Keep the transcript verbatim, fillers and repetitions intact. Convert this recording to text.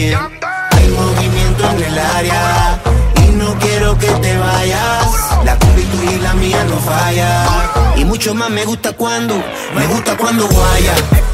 Hay movimiento en el área y no quiero que te vayas. La combi tuya y la mía no falla. Y mucho más me gusta cuando, me gusta cuando guaya.